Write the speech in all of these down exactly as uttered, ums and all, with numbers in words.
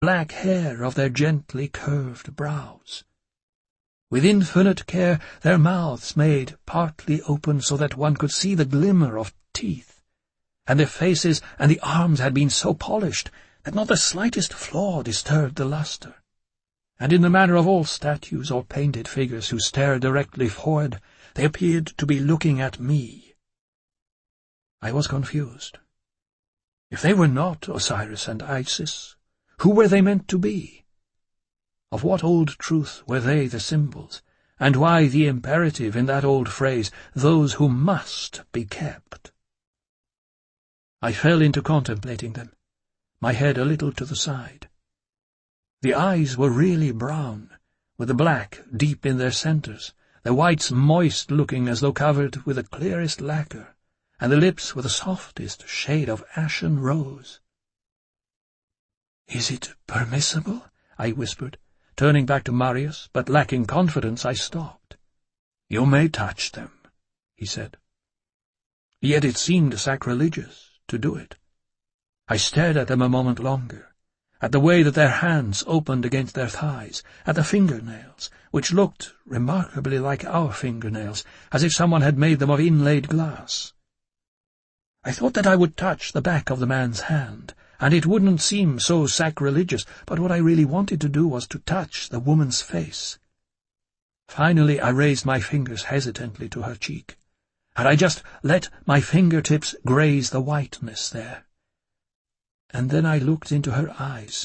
black hair of their gently curved brows. With infinite care their mouths made partly open so that one could see the glimmer of teeth, and their faces and the arms had been so polished that not the slightest flaw disturbed the lustre. And in the manner of all statues or painted figures who stare directly forward, they appeared to be looking at me. I was confused. If they were not Osiris and Isis, who were they meant to be? Of what old truth were they the symbols, and why the imperative in that old phrase, those who must be kept? I fell into contemplating them, my head a little to the side. The eyes were really brown, with the black deep in their centres, the whites moist-looking as though covered with the clearest lacquer, and the lips were the softest shade of ashen rose. "Is it permissible?" I whispered, turning back to Marius, but lacking confidence I stopped. "You may touch them," he said. Yet it seemed sacrilegious to do it. I stared at them a moment longer, at the way that their hands opened against their thighs, at the fingernails, which looked remarkably like our fingernails, as if someone had made them of inlaid glass. I thought that I would touch the back of the man's hand, and it wouldn't seem so sacrilegious, but what I really wanted to do was to touch the woman's face. Finally I raised my fingers hesitantly to her cheek, and I just let my fingertips graze the whiteness there. And then I looked into her eyes.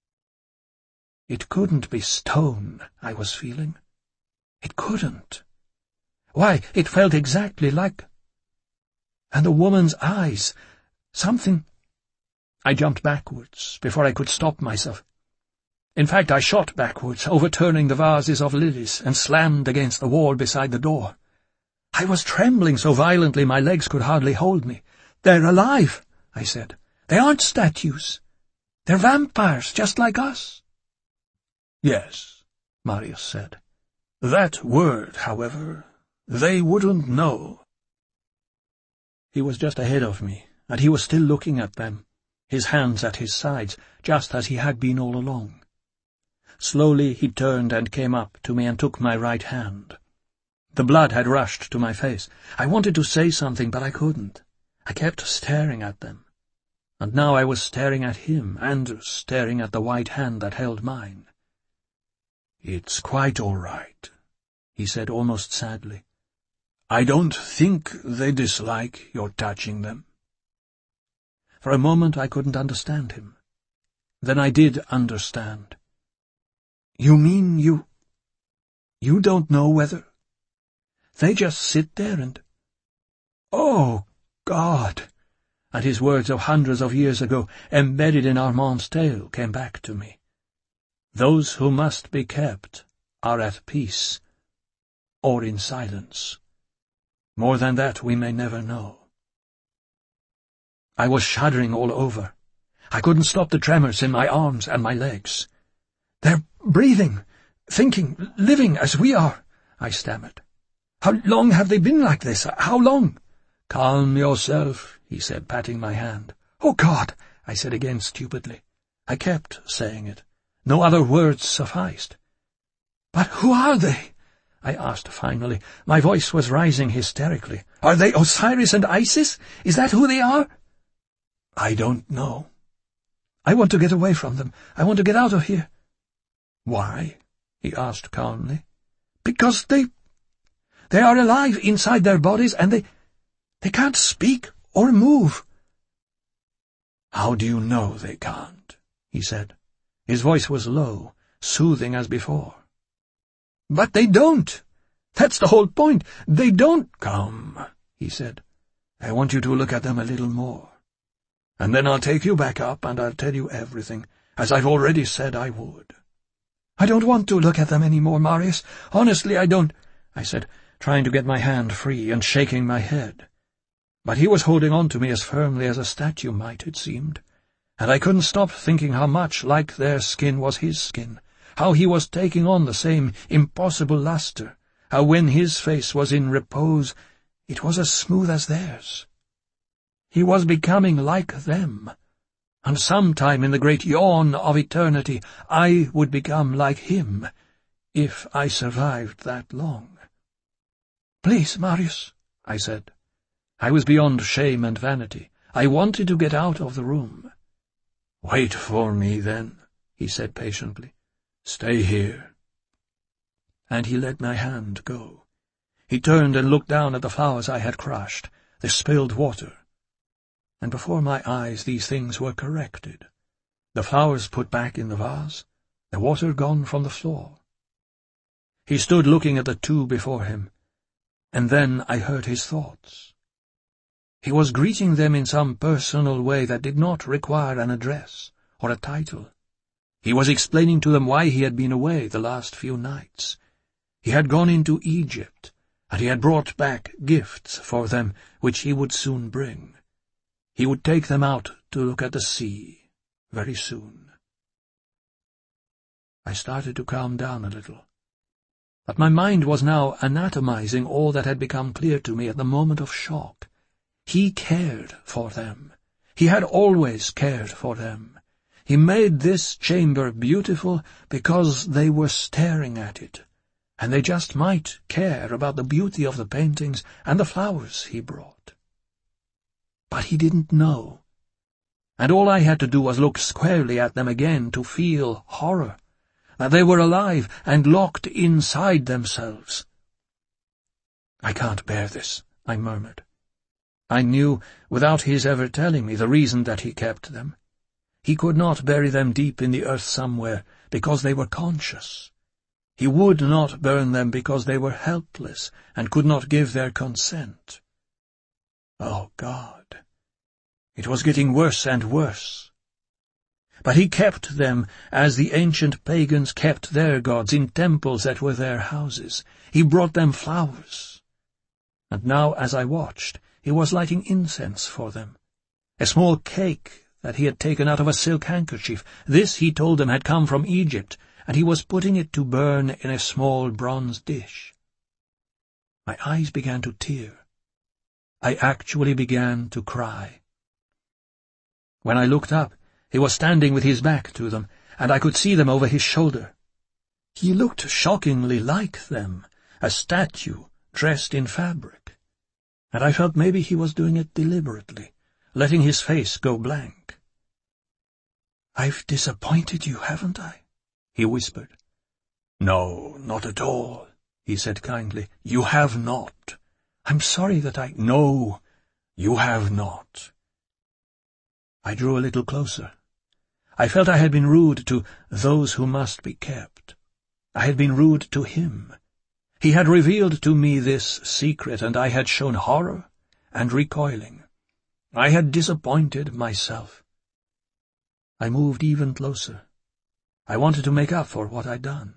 It couldn't be stone I was feeling. It couldn't. Why, it felt exactly like... And the woman's eyes, something... I jumped backwards before I could stop myself. In fact, I shot backwards, overturning the vases of lilies, and slammed against the wall beside the door. I was trembling so violently my legs could hardly hold me. "They're alive," I said. "They aren't statues. They're vampires, just like us." "Yes," Marius said. "That word, however, they wouldn't know." He was just ahead of me, and he was still looking at them, his hands at his sides, just as he had been all along. Slowly he turned and came up to me and took my right hand. The blood had rushed to my face. I wanted to say something, but I couldn't. I kept staring at them. And now I was staring at him, and staring at the white hand that held mine. "It's quite all right," he said almost sadly. "I don't think they dislike your touching them." For a moment I couldn't understand him. Then I did understand. "You mean you... you don't know whether... they just sit there and... Oh, God!" And his words of hundreds of years ago, embedded in Armand's tale, came back to me. "Those who must be kept are at peace, or in silence. More than that we may never know." I was shuddering all over. I couldn't stop the tremors in my arms and my legs. "They're breathing, thinking, living as we are," I stammered. "How long have they been like this? How long?" "Calm yourself," he said, patting my hand. "Oh, God," I said again stupidly. I kept saying it. No other words sufficed. "But who are they?" I asked finally. My voice was rising hysterically. "Are they Osiris and Isis? Is that who they are?" "I don't know." "I want to get away from them. I want to get out of here." "Why?" he asked calmly. "Because they... they are alive inside their bodies, and they... they can't speak or move." "How do you know they can't?" he said. His voice was low, soothing as before. "But they don't. That's the whole point. They don't—" "Come," he said. "I want you to look at them a little more. And then I'll take you back up and I'll tell you everything, as I've already said I would." "I don't want to look at them any more, Marius. Honestly, I don't," I said, trying to get my hand free and shaking my head. But he was holding on to me as firmly as a statue might, it seemed, and I couldn't stop thinking how much like their skin was his skin, how he was taking on the same impossible lustre, how when his face was in repose it was as smooth as theirs. He was becoming like them, And sometime in the great yawn of eternity I would become like him, if I survived that long. "Please, Marius," I said. I was beyond shame and vanity. I wanted to get out of the room. "Wait for me, then," he said patiently. "Stay here." And he let my hand go. He turned and looked down at the flowers I had crushed, the spilled water. And before my eyes these things were corrected. The flowers put back in the vase, the water gone from the floor. He stood looking at the two before him, and then I heard his thoughts. He was greeting them in some personal way that did not require an address or a title. He was explaining to them why he had been away the last few nights. He had gone into Egypt, and he had brought back gifts for them which he would soon bring. He would take them out to look at the sea very soon. I started to calm down a little, but my mind was now anatomizing all that had become clear to me at the moment of shock. He cared for them. He had always cared for them. He made this chamber beautiful because they were staring at it, and they just might care about the beauty of the paintings and the flowers he brought. But he didn't know, and all I had to do was look squarely at them again to feel horror, that they were alive and locked inside themselves. "I can't bear this," I murmured. I knew, without his ever telling me, the reason that he kept them. He could not bury them deep in the earth somewhere, because they were conscious. He would not burn them because they were helpless and could not give their consent. Oh, God! It was getting worse and worse. But he kept them as the ancient pagans kept their gods in temples that were their houses. He brought them flowers. And now, as I watched, he was lighting incense for them. A small cake that he had taken out of a silk handkerchief. This, he told them, had come from Egypt, and he was putting it to burn in a small bronze dish. My eyes began to tear. I actually began to cry. When I looked up, he was standing with his back to them, and I could see them over his shoulder. He looked shockingly like them, a statue dressed in fabric, and I felt maybe he was doing it deliberately, letting his face go blank. "I've disappointed you, haven't I?" he whispered. "No, not at all," he said kindly. "You have not. I'm sorry that I—" "No, you have not." I drew a little closer. I felt I had been rude to those who must be kept. I had been rude to him. He had revealed to me this secret, and I had shown horror and recoiling. I had disappointed myself. I moved even closer. I wanted to make up for what I'd done.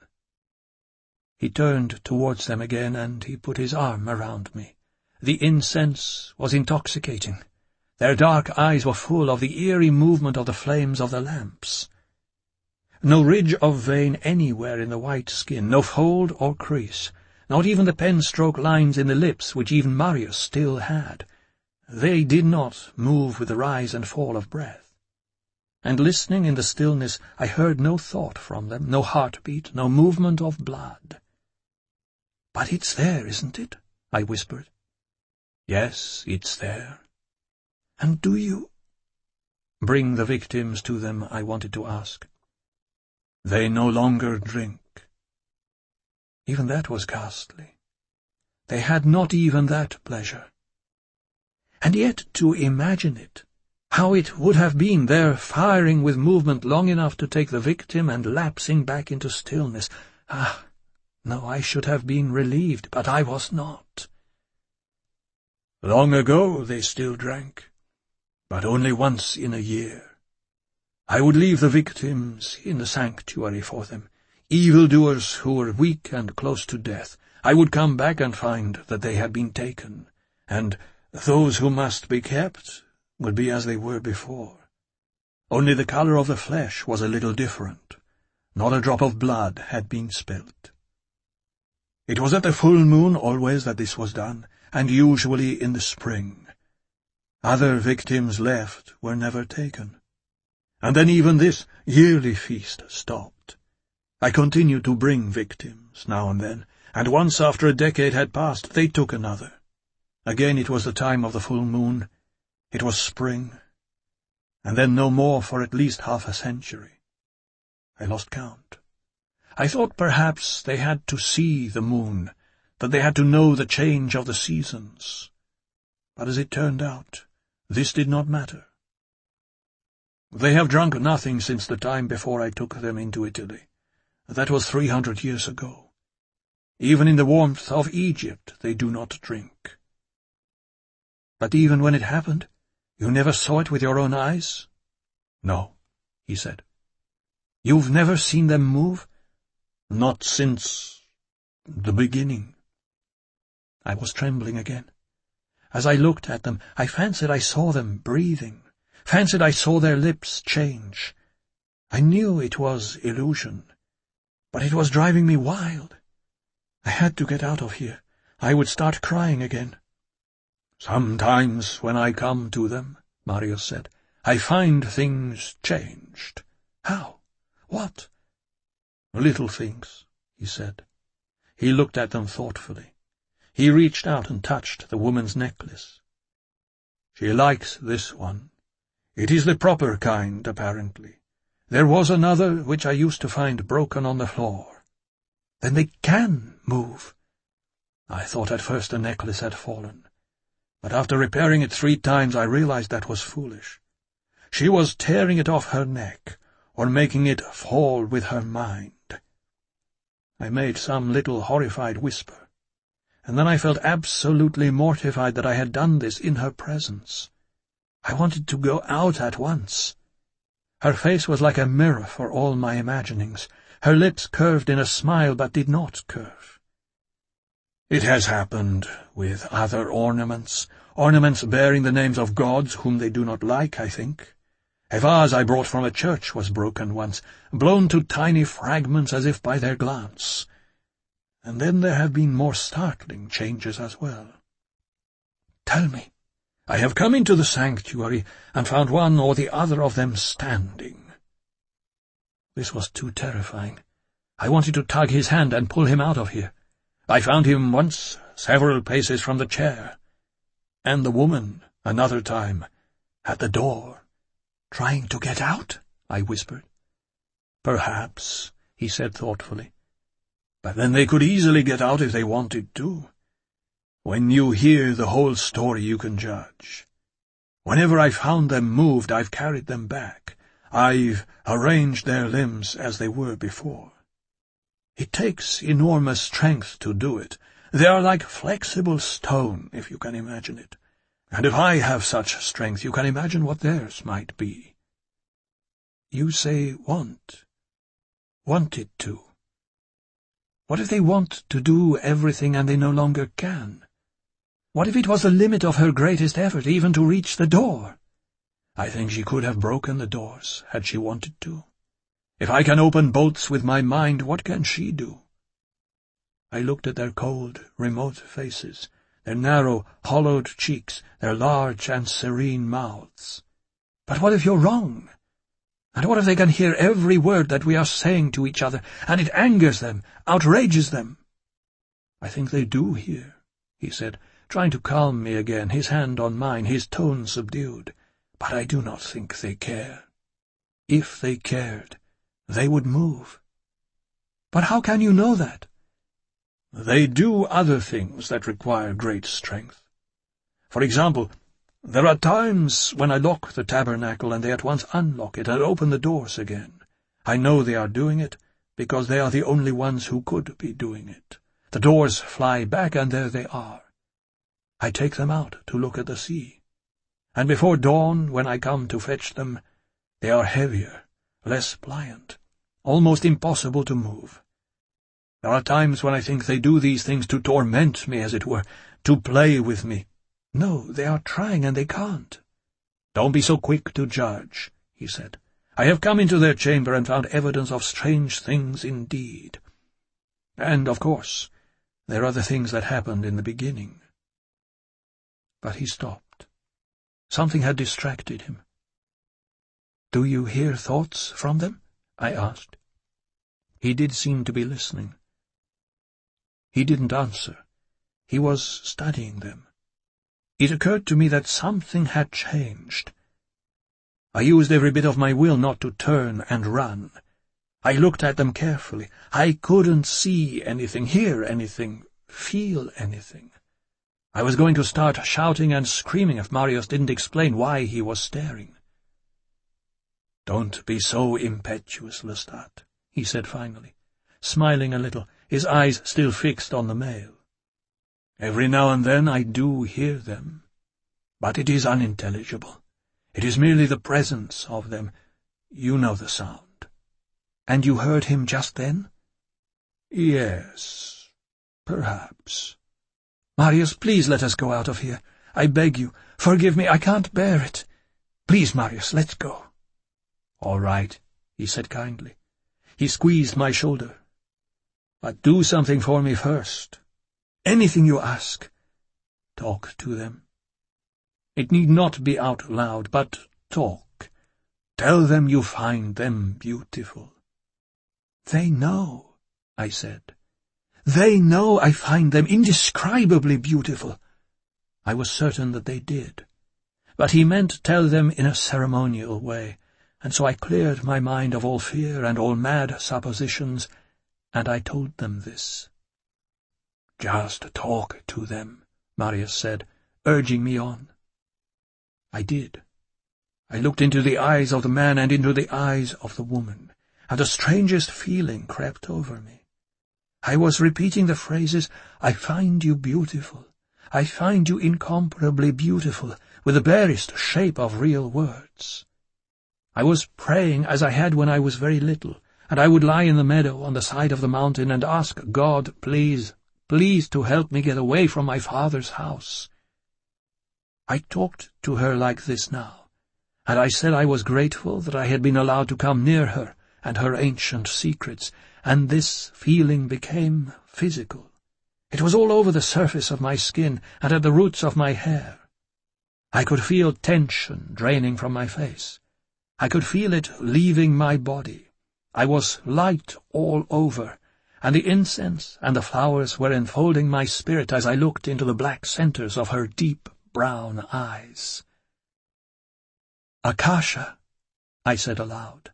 He turned towards them again, and he put his arm around me. The incense was intoxicating. Their dark eyes were full of the eerie movement of the flames of the lamps. No ridge of vein anywhere in the white skin, no fold or crease, not even the pen-stroke lines in the lips which even Marius still had. They did not move with the rise and fall of breath. And listening in the stillness, I heard no thought from them, no heartbeat, no movement of blood. "But it's there, isn't it?" I whispered. "Yes, it's there." "And do you—" "Bring the victims to them," I wanted to ask. "They no longer drink." Even that was ghastly. They had not even that pleasure. And yet to imagine it, how it would have been, there firing with movement long enough to take the victim and lapsing back into stillness. Ah, no, I should have been relieved, but I was not. "Long ago they still drank, but only once in a year. I would leave the victims in the sanctuary for them, evildoers who were weak and close to death. I would come back and find that they had been taken, and those who must be kept would be as they were before. Only the color of the flesh was a little different. Not a drop of blood had been spilt. It was at the full moon always that this was done, and usually in the spring. Other victims left were never taken. And then even this yearly feast stopped. I continued to bring victims, now and then, and once after a decade had passed, they took another. Again it was the time of the full moon. It was spring, and then no more for at least half a century. I lost count. I thought perhaps they had to see the moon, that they had to know the change of the seasons. But as it turned out, this did not matter. They have drunk nothing since the time before I took them into Italy. That was three hundred years ago. Even in the warmth of Egypt they do not drink. But even when it happened, you never saw it with your own eyes? No, he said. You've never seen them move? Not since the beginning. I was trembling again. As I looked at them, I fancied I saw them breathing, fancied I saw their lips change. I knew it was illusion, but it was driving me wild. I had to get out of here. I would start crying again. Sometimes when I come to them, Marius said, I find things changed. How? What? Little things, he said. He looked at them thoughtfully. He reached out and touched the woman's necklace. She likes this one. It is the proper kind, apparently. There was another which I used to find broken on the floor. Then they can move. I thought at first the necklace had fallen, but after repairing it three times I realized that was foolish. She was tearing it off her neck, or making it fall with her mind. I made some little horrified whisper, and then I felt absolutely mortified that I had done this in her presence. I wanted to go out at once. Her face was like a mirror for all my imaginings. Her lips curved in a smile but did not curve. It has happened with other ornaments, ornaments bearing the names of gods whom they do not like, I think. A vase I brought from a church was broken once, blown to tiny fragments as if by their glance. And then there have been more startling changes as well. Tell me. I have come into the sanctuary and found one or the other of them standing. This was too terrifying. I wanted to tug his hand and pull him out of here. I found him once several paces from the chair, and the woman, another time, at the door. Trying to get out? I whispered. Perhaps, he said thoughtfully. But then they could easily get out if they wanted to. When you hear the whole story, you can judge. Whenever I've found them moved, I've carried them back. I've arranged their limbs as they were before. It takes enormous strength to do it. They are like flexible stone, if you can imagine it. And if I have such strength, you can imagine what theirs might be. You say want. Wanted to. What if they want to do everything and they no longer can? What if it was the limit of her greatest effort even to reach the door? I think she could have broken the doors, had she wanted to. If I can open bolts with my mind, what can she do? I looked at their cold, remote faces, their narrow, hollowed cheeks, their large and serene mouths. But what if you're wrong? And what if they can hear every word that we are saying to each other, and it angers them, outrages them? I think they do hear, he said, trying to calm me again, his hand on mine, his tone subdued. But I do not think they care. If they cared, they would move. But how can you know that? They do other things that require great strength. For example, there are times when I lock the tabernacle and they at once unlock it and open the doors again. I know they are doing it because they are the only ones who could be doing it. The doors fly back and there they are. I take them out to look at the sea. And before dawn, when I come to fetch them, they are heavier, less pliant, almost impossible to move. There are times when I think they do these things to torment me, as it were, to play with me. No, they are trying and they can't. Don't be so quick to judge, he said. I have come into their chamber and found evidence of strange things indeed. And, of course, there are the things that happened in the beginning. But he stopped. Something had distracted him. "Do you hear thoughts from them?" I asked. He did seem to be listening. He didn't answer. He was studying them. It occurred to me that something had changed. I used every bit of my will not to turn and run. I looked at them carefully. I couldn't see anything, hear anything, feel anything. I was going to start shouting and screaming if Marius didn't explain why he was staring. "Don't be so impetuous, Lestat," he said finally, smiling a little, his eyes still fixed on the mail. "Every now and then I do hear them, but it is unintelligible. It is merely the presence of them. You know the sound." "And you heard him just then?" "Yes, perhaps." "Marius, please let us go out of here. I beg you. Forgive me, I can't bear it. Please, Marius, let's go." "All right," he said kindly. He squeezed my shoulder. "But do something for me first. Anything you ask. Talk to them. It need not be out loud, but talk. Tell them you find them beautiful." "They know," I said. "They know I find them indescribably beautiful." I was certain that they did. But he meant tell them in a ceremonial way, and so I cleared my mind of all fear and all mad suppositions, and I told them this. "Just talk to them," Marius said, urging me on. I did. I looked into the eyes of the man and into the eyes of the woman, and the strangest feeling crept over me. I was repeating the phrases, "I find you beautiful, I find you incomparably beautiful," with the barest shape of real words. I was praying as I had when I was very little, and I would lie in the meadow on the side of the mountain and ask God, please, please to help me get away from my father's house. I talked to her like this now, and I said I was grateful that I had been allowed to come near her and her ancient secrets, and this feeling became physical. It was all over the surface of my skin and at the roots of my hair. I could feel tension draining from my face. I could feel it leaving my body. I was light all over, and the incense and the flowers were enfolding my spirit as I looked into the black centers of her deep brown eyes. "Akasha," I said aloud.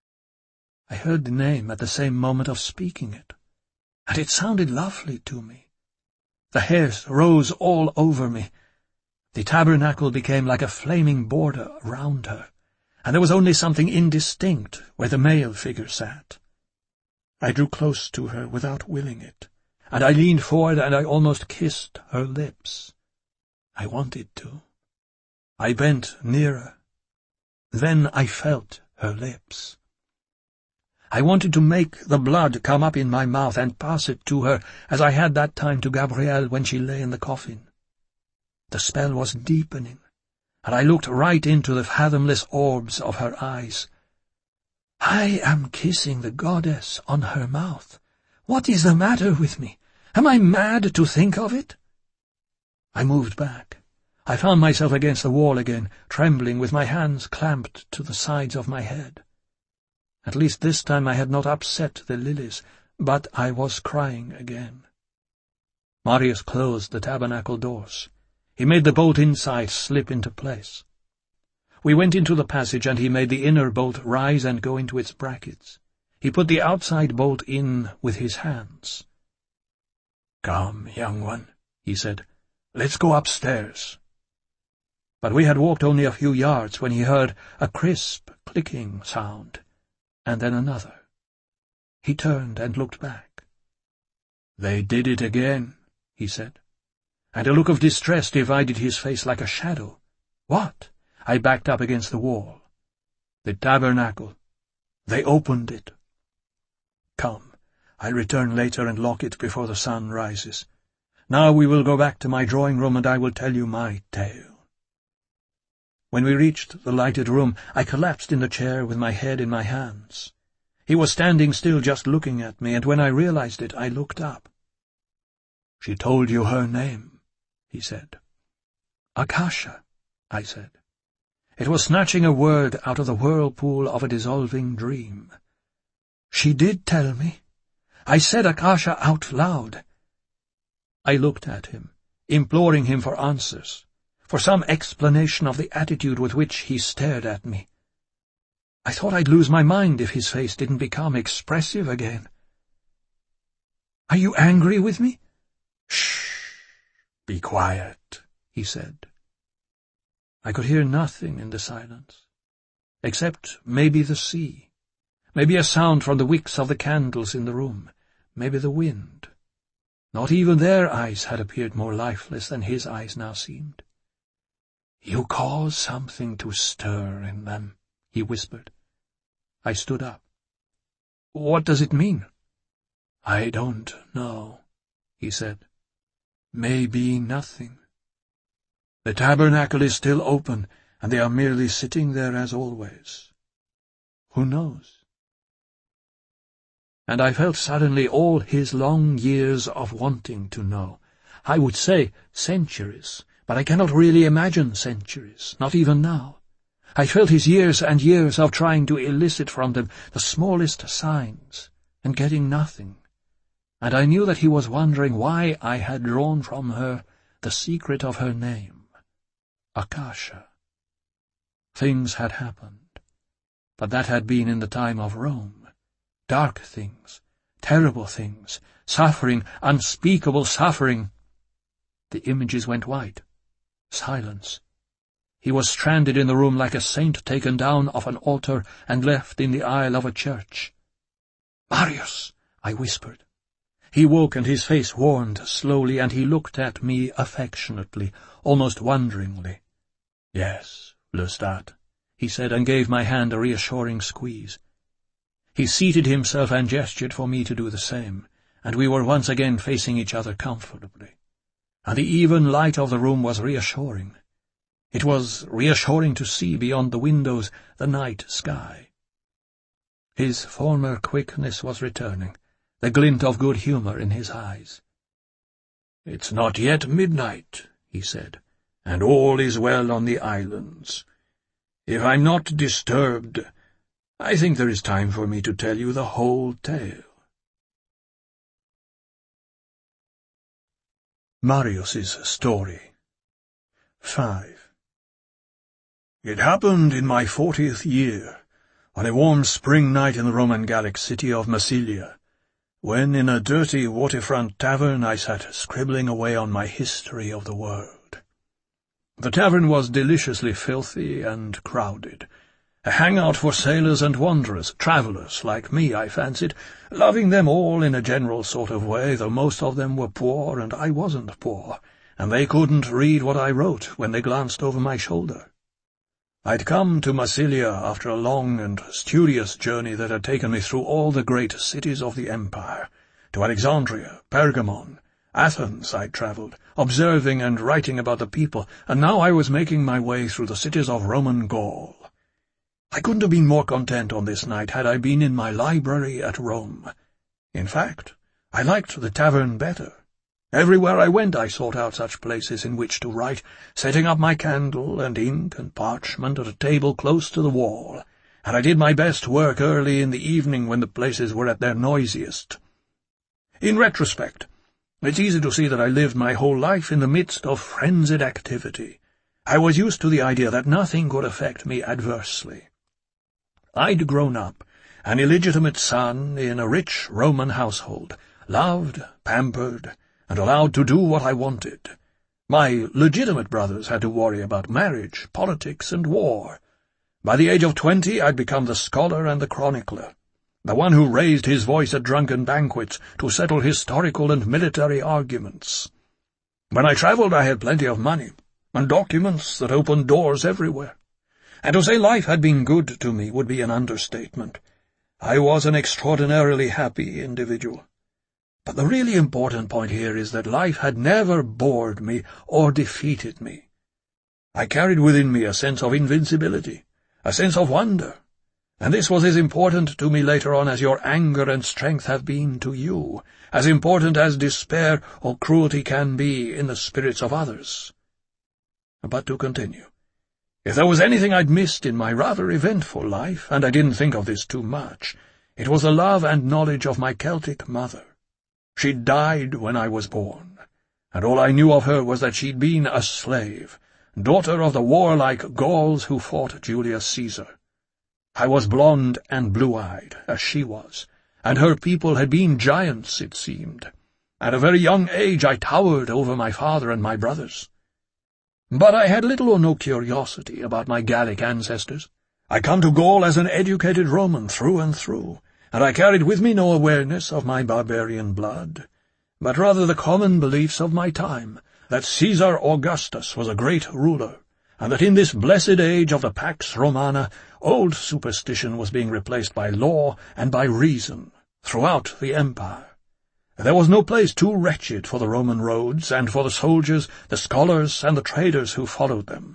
I heard the name at the same moment of speaking it, and it sounded lovely to me. The hairs rose all over me. The tabernacle became like a flaming border round her, and there was only something indistinct where the male figure sat. I drew close to her without willing it, and I leaned forward and I almost kissed her lips. I wanted to. I bent nearer. Then I felt her lips. I wanted to make the blood come up in my mouth and pass it to her, as I had that time to Gabrielle when she lay in the coffin. The spell was deepening, and I looked right into the fathomless orbs of her eyes. I am kissing the goddess on her mouth. What is the matter with me? Am I mad to think of it? I moved back. I found myself against the wall again, trembling with my hands clamped to the sides of my head. At least this time I had not upset the lilies, but I was crying again. Marius closed the tabernacle doors. He made the bolt inside slip into place. We went into the passage, and he made the inner bolt rise and go into its brackets. He put the outside bolt in with his hands. "Come, young one," he said. "Let's go upstairs." But we had walked only a few yards when he heard a crisp, clicking sound, and then another. He turned and looked back. "They did it again," he said, and a look of distress divided his face like a shadow. "What?" I backed up against the wall. "The tabernacle. They opened it." "Come, I'll return later and lock it before the sun rises. Now we will go back to my drawing-room and I will tell you my tale." When we reached the lighted room, I collapsed in the chair with my head in my hands. He was standing still just looking at me, and when I realized it, I looked up. "She told you her name," he said. "Akasha," I said. It was snatching a word out of the whirlpool of a dissolving dream. "She did tell me. I said Akasha out loud." I looked at him, imploring him for answers, for some explanation of the attitude with which he stared at me. I thought I'd lose my mind if his face didn't become expressive again. "Are you angry with me?" "Shh! Be quiet," he said. I could hear nothing in the silence, except maybe the sea, maybe a sound from the wicks of the candles in the room, maybe the wind. Not even their eyes had appeared more lifeless than his eyes now seemed. "You cause something to stir in them," he whispered. I stood up. "What does it mean?" "I don't know," he said. "Maybe nothing. The tabernacle is still open, and they are merely sitting there as always. Who knows?" And I felt suddenly all his long years of wanting to know. I would say centuries, but I cannot really imagine centuries, not even now. I felt his years and years of trying to elicit from them the smallest signs, and getting nothing. And I knew that he was wondering why I had drawn from her the secret of her name, Akasha. Things had happened, but that had been in the time of Rome. Dark things, terrible things, suffering, unspeakable suffering. The images went white. Silence. He was stranded in the room like a saint taken down off an altar and left in the aisle of a church. "Marius!" I whispered. He woke, and his face warmed slowly, and he looked at me affectionately, almost wonderingly. "Yes, Lestat," he said, and gave my hand a reassuring squeeze. He seated himself and gestured for me to do the same, and we were once again facing each other comfortably. And the even light of the room was reassuring. It was reassuring to see beyond the windows the night sky. His former quickness was returning, the glint of good humour in his eyes. "It's not yet midnight," he said, "and all is well on the islands. If I'm not disturbed, I think there is time for me to tell you the whole tale." Marius's story. Five. It happened in my fortieth year, on a warm spring night in the Roman Gallic city of Massilia, when in a dirty waterfront tavern I sat scribbling away on my history of the world. The tavern was deliciously filthy and crowded, a hangout for sailors and wanderers, travellers like me, I fancied, loving them all in a general sort of way, though most of them were poor and I wasn't poor, and they couldn't read what I wrote when they glanced over my shoulder. I'd come to Massilia after a long and studious journey that had taken me through all the great cities of the empire. To Alexandria, Pergamon, Athens I'd travelled, observing and writing about the people, and now I was making my way through the cities of Roman Gaul. I couldn't have been more content on this night had I been in my library at Rome. In fact, I liked the tavern better. Everywhere I went I sought out such places in which to write, setting up my candle and ink and parchment at a table close to the wall, and I did my best work early in the evening when the places were at their noisiest. In retrospect, it's easy to see that I lived my whole life in the midst of frenzied activity. I was used to the idea that nothing could affect me adversely. I'd grown up, an illegitimate son in a rich Roman household, loved, pampered, and allowed to do what I wanted. My legitimate brothers had to worry about marriage, politics, and war. By the age of twenty I'd become the scholar and the chronicler, the one who raised his voice at drunken banquets to settle historical and military arguments. When I travelled I had plenty of money, and documents that opened doors everywhere. And to say life had been good to me would be an understatement. I was an extraordinarily happy individual. But the really important point here is that life had never bored me or defeated me. I carried within me a sense of invincibility, a sense of wonder, and this was as important to me later on as your anger and strength have been to you, as important as despair or cruelty can be in the spirits of others. But to continue. If there was anything I'd missed in my rather eventful life, and I didn't think of this too much, it was the love and knowledge of my Celtic mother. She'd died when I was born, and all I knew of her was that she'd been a slave, daughter of the warlike Gauls who fought Julius Caesar. I was blonde and blue-eyed, as she was, and her people had been giants, it seemed. At a very young age I towered over my father and my brothers. But I had little or no curiosity about my Gallic ancestors. I come to Gaul as an educated Roman through and through, and I carried with me no awareness of my barbarian blood, but rather the common beliefs of my time, that Caesar Augustus was a great ruler, and that in this blessed age of the Pax Romana, old superstition was being replaced by law and by reason throughout the empire. There was no place too wretched for the Roman roads, and for the soldiers, the scholars, and the traders who followed them.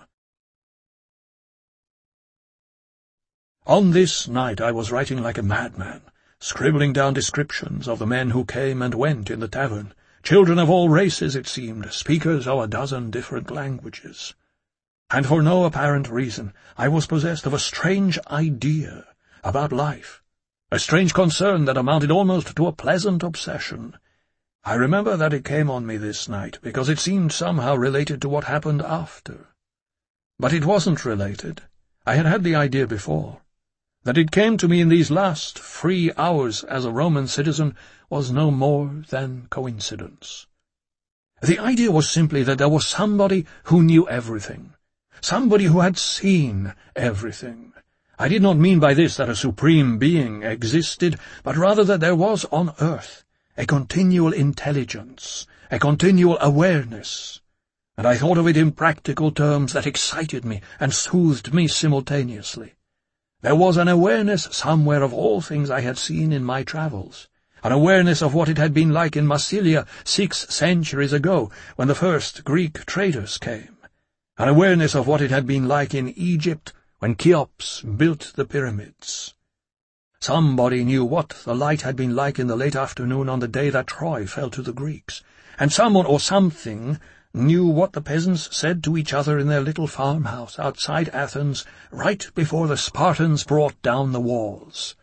On this night I was writing like a madman, scribbling down descriptions of the men who came and went in the tavern, children of all races, it seemed, speakers of a dozen different languages. And for no apparent reason I was possessed of a strange idea about life, a strange concern that amounted almost to a pleasant obsession. I remember that it came on me this night, because it seemed somehow related to what happened after. But it wasn't related. I had had the idea before. That it came to me in these last free hours as a Roman citizen was no more than coincidence. The idea was simply that there was somebody who knew everything, somebody who had seen everything. I did not mean by this that a supreme being existed, but rather that there was on earth a continual intelligence, a continual awareness, and I thought of it in practical terms that excited me and soothed me simultaneously. There was an awareness somewhere of all things I had seen in my travels, an awareness of what it had been like in Massilia six centuries ago, when the first Greek traders came, an awareness of what it had been like in Egypt when Cheops built the pyramids. Somebody knew what the light had been like in the late afternoon on the day that Troy fell to the Greeks, and someone or something knew what the peasants said to each other in their little farmhouse outside Athens right before the Spartans brought down the walls.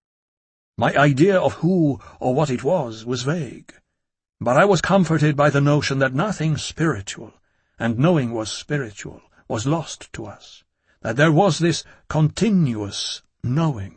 My idea of who or what it was was vague, but I was comforted by the notion that nothing spiritual, and knowing was spiritual, was lost to us, that there was this continuous knowing.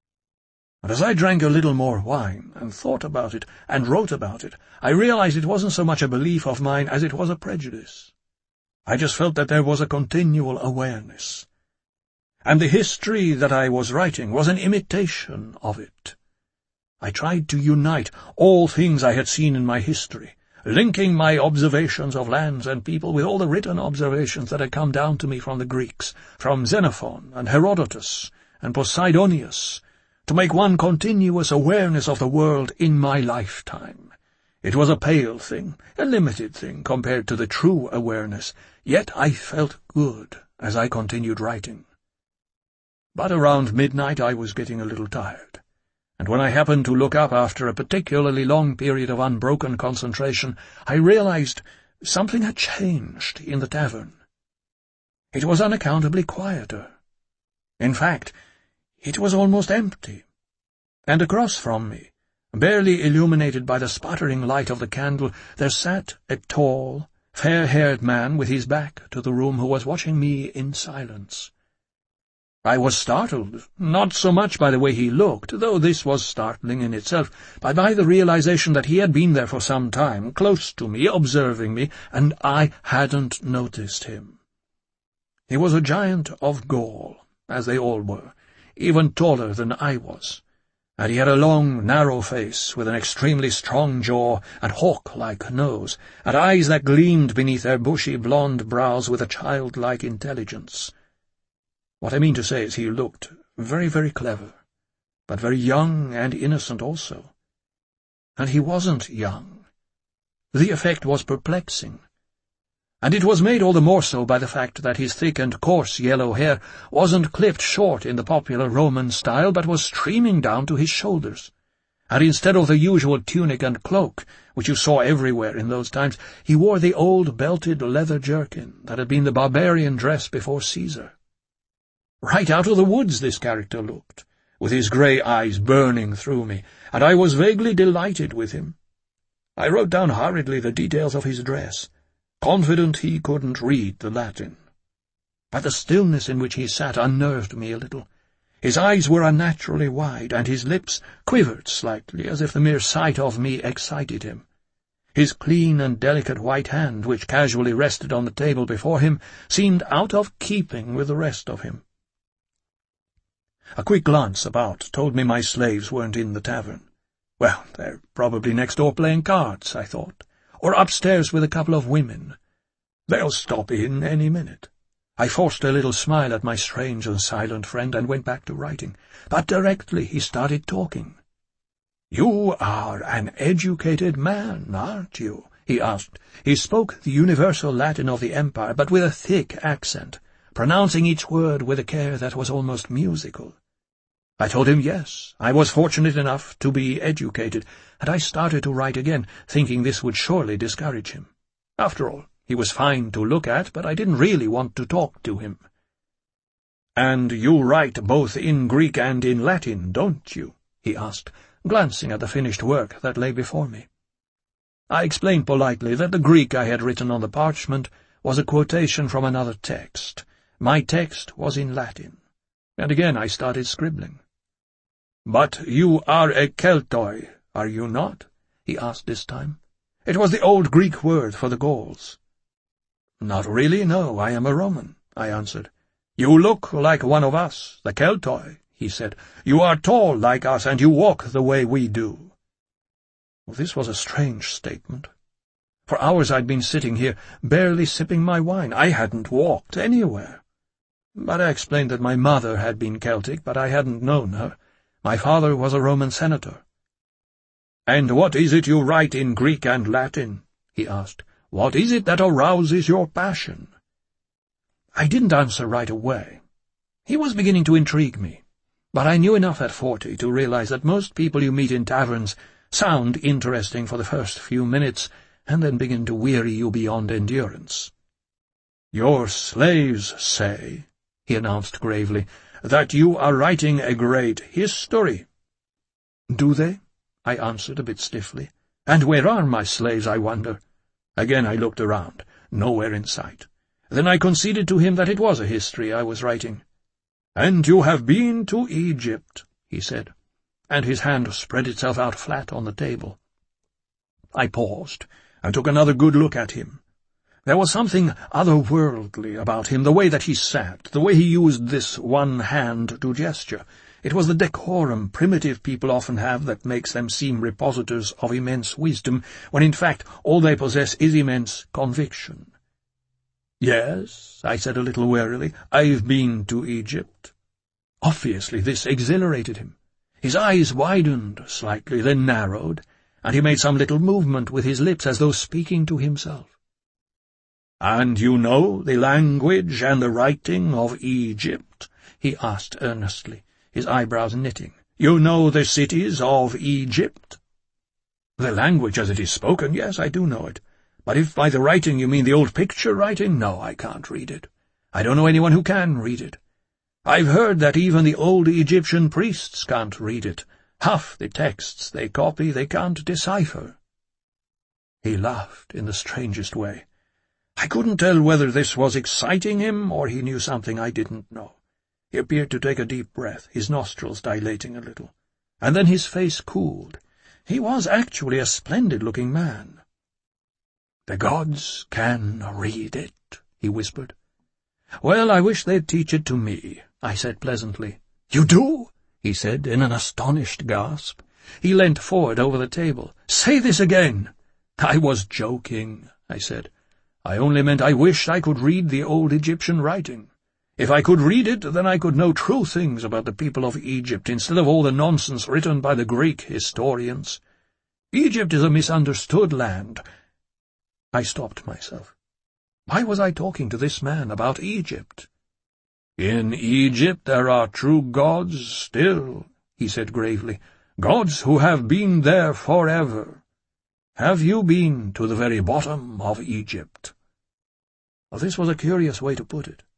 And as I drank a little more wine, and thought about it, and wrote about it, I realized it wasn't so much a belief of mine as it was a prejudice. I just felt that there was a continual awareness. And the history that I was writing was an imitation of it. I tried to unite all things I had seen in my history, linking my observations of lands and people with all the written observations that had come down to me from the Greeks, from Xenophon and Herodotus and Posidonius, to make one continuous awareness of the world in my lifetime. It was a pale thing, a limited thing compared to the true awareness, yet I felt good as I continued writing. But around midnight I was getting a little tired, and when I happened to look up after a particularly long period of unbroken concentration, I realized something had changed in the tavern. It was unaccountably quieter. In fact, it was almost empty, and across from me, barely illuminated by the sputtering light of the candle, there sat a tall, fair-haired man with his back to the room who was watching me in silence. I was startled, not so much by the way he looked, though this was startling in itself, but by the realization that he had been there for some time, close to me, observing me, and I hadn't noticed him. He was a giant of Gaul, as they all were, even taller than I was, and he had a long, narrow face with an extremely strong jaw and hawk-like nose, and eyes that gleamed beneath their bushy blonde brows with a childlike intelligence. What I mean to say is he looked very, very clever, but very young and innocent also. And he wasn't young. The effect was perplexing, and it was made all the more so by the fact that his thick and coarse yellow hair wasn't clipped short in the popular Roman style, but was streaming down to his shoulders, and instead of the usual tunic and cloak, which you saw everywhere in those times, he wore the old belted leather jerkin that had been the barbarian dress before Caesar. Right out of the woods this character looked, with his grey eyes burning through me, and I was vaguely delighted with him. I wrote down hurriedly the details of his dress, confident he couldn't read the Latin. But the stillness in which he sat unnerved me a little. His eyes were unnaturally wide, and his lips quivered slightly, as if the mere sight of me excited him. His clean and delicate white hand, which casually rested on the table before him, seemed out of keeping with the rest of him. A quick glance about told me my slaves weren't in the tavern. Well, they're probably next door playing cards, I thought, or upstairs with a couple of women. They'll stop in any minute. I forced a little smile at my strange and silent friend and went back to writing, but directly he started talking. "You are an educated man, aren't you?" he asked. He spoke the universal Latin of the Empire, but with a thick accent, pronouncing each word with a care that was almost musical. I told him yes, I was fortunate enough to be educated, and I started to write again, thinking this would surely discourage him. After all, he was fine to look at, but I didn't really want to talk to him. "And you write both in Greek and in Latin, don't you?" he asked, glancing at the finished work that lay before me. I explained politely that the Greek I had written on the parchment was a quotation from another text. My text was in Latin. And again I started scribbling. "But you are a Keltoi, are you not?" he asked this time. It was the old Greek word for the Gauls. "Not really, no, I am a Roman," I answered. "You look like one of us, the Keltoi," he said. "You are tall like us, and you walk the way we do." Well, this was a strange statement. For hours I'd been sitting here, barely sipping my wine. I hadn't walked anywhere. But I explained that my mother had been Celtic, but I hadn't known her. My father was a Roman senator. "And what is it you write in Greek and Latin?" he asked. "What is it that arouses your passion?" I didn't answer right away. He was beginning to intrigue me, but I knew enough at forty to realize that most people you meet in taverns sound interesting for the first few minutes, and then begin to weary you beyond endurance. "Your slaves say," he announced gravely, "that you are writing a great history." "Do they?" I answered a bit stiffly. "And where are my slaves, I wonder?" Again I looked around. Nowhere in sight. Then I conceded to him that it was a history I was writing. "And you have been to Egypt," he said, and his hand spread itself out flat on the table. I paused, and took another good look at him. There was something otherworldly about him, the way that he sat, the way he used this one hand to gesture. It was the decorum primitive people often have that makes them seem repositors of immense wisdom, when in fact all they possess is immense conviction. "Yes," I said a little wearily, "I've been to Egypt." Obviously this exhilarated him. His eyes widened slightly, then narrowed, and he made some little movement with his lips as though speaking to himself. "And you know the language and the writing of Egypt?" he asked earnestly, his eyebrows knitting. "You know the cities of Egypt?" "The language as it is spoken, yes, I do know it. But if by the writing you mean the old picture writing, no, I can't read it. I don't know anyone who can read it. I've heard that even the old Egyptian priests can't read it. Half the texts they copy they can't decipher." He laughed in the strangest way. I couldn't tell whether this was exciting him or he knew something I didn't know. He appeared to take a deep breath, his nostrils dilating a little, and then his face cooled. He was actually a splendid-looking man. "The gods can read it," he whispered. "Well, I wish they'd teach it to me," I said pleasantly. "You do?" he said in an astonished gasp. He leant forward over the table. "Say this again." "I was joking," I said. "I only meant I wished I could read the old Egyptian writing. If I could read it, then I could know true things about the people of Egypt instead of all the nonsense written by the Greek historians. Egypt is a misunderstood land." I stopped myself. Why was I talking to this man about Egypt? "In Egypt there are true gods still," he said gravely, "gods who have been there forever. Have you been to the very bottom of Egypt?" Well, this was a curious way to put it.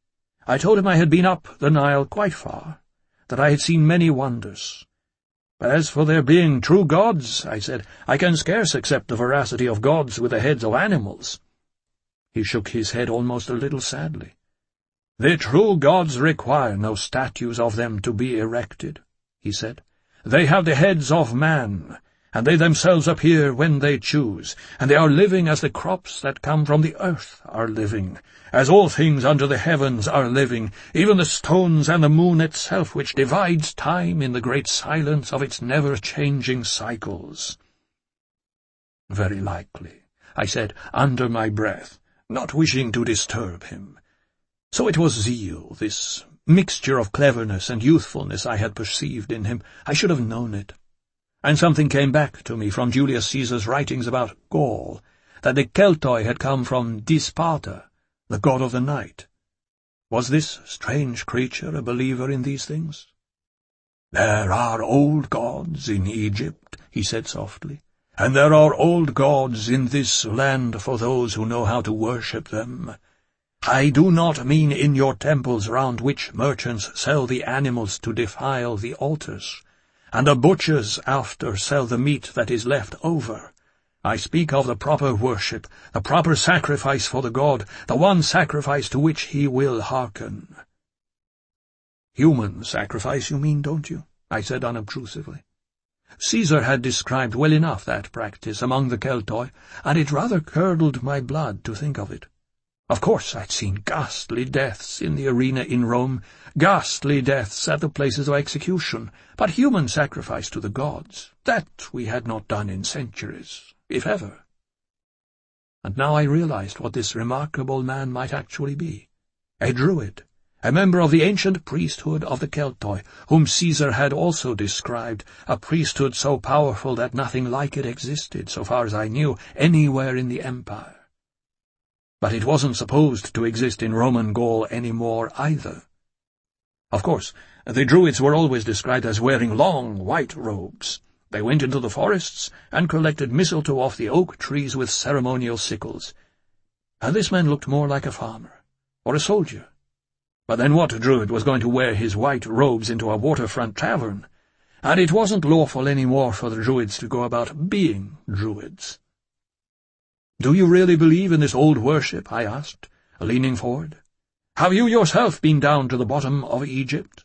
I told him I had been up the Nile quite far, that I had seen many wonders. But as for their being true gods, I said, I can scarce accept the veracity of gods with the heads of animals. He shook his head almost a little sadly. The true gods require no statues of them to be erected, he said. They have the heads of man, and they themselves appear when they choose, and they are living as the crops that come from the earth are living, as all things under the heavens are living, even the stones and the moon itself, which divides time in the great silence of its never-changing cycles. Very likely, I said under my breath, not wishing to disturb him. So it was zeal, this mixture of cleverness and youthfulness I had perceived in him. I should have known it. And something came back to me from Julius Caesar's writings about Gaul, that the Keltoi had come from Disparta, the god of the night. Was this strange creature a believer in these things? "There are old gods in Egypt," he said softly, "and there are old gods in this land for those who know how to worship them. I do not mean in your temples round which merchants sell the animals to defile the altars, and the butchers after sell the meat that is left over. I speak of the proper worship, the proper sacrifice for the god, the one sacrifice to which he will hearken." "Human sacrifice, you mean, don't you?" I said unobtrusively. Caesar had described well enough that practice among the Keltoi, and it rather curdled my blood to think of it. Of course I'd seen ghastly deaths in the arena in Rome, ghastly deaths at the places of execution, but human sacrifice to the gods, that we had not done in centuries, if ever. And now I realized what this remarkable man might actually be. A druid, a member of the ancient priesthood of the Keltoi, whom Caesar had also described, a priesthood so powerful that nothing like it existed, so far as I knew, anywhere in the empire. But it wasn't supposed to exist in Roman Gaul any more either. Of course, the Druids were always described as wearing long white robes. They went into the forests and collected mistletoe off the oak trees with ceremonial sickles. And this man looked more like a farmer, or a soldier. But then what Druid was going to wear his white robes into a waterfront tavern? And it wasn't lawful any more for the Druids to go about being Druids. "Do you really believe in this old worship?" I asked, leaning forward. "Have you yourself been down to the bottom of Egypt?"